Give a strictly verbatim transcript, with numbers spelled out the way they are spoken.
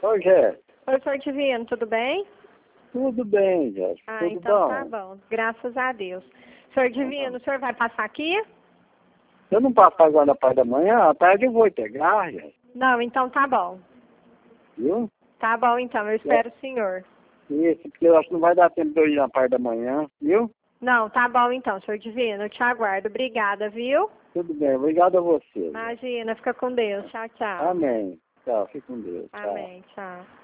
Oi, Jéssica. Oi, senhor Divino, tudo bem? Tudo bem, Jéssica. Ah, Tudo então bom? tá bom. Graças a Deus. Senhor Divino, o senhor vai passar aqui? Eu não passo agora na parte da manhã, à tarde eu vou pegar, Jéssica. Não, então tá bom. Viu? Tá bom, então, eu espero o senhor. Isso, porque eu acho que não vai dar tempo de eu ir na parte da manhã, viu? Não, tá bom então, senhor Divino, eu te aguardo. Obrigada, viu? Tudo bem, obrigado a você. Imagina, fica com Deus. Tchau, tchau. Amém. Tchau, fique com Deus. Tchau. Amém, tchau.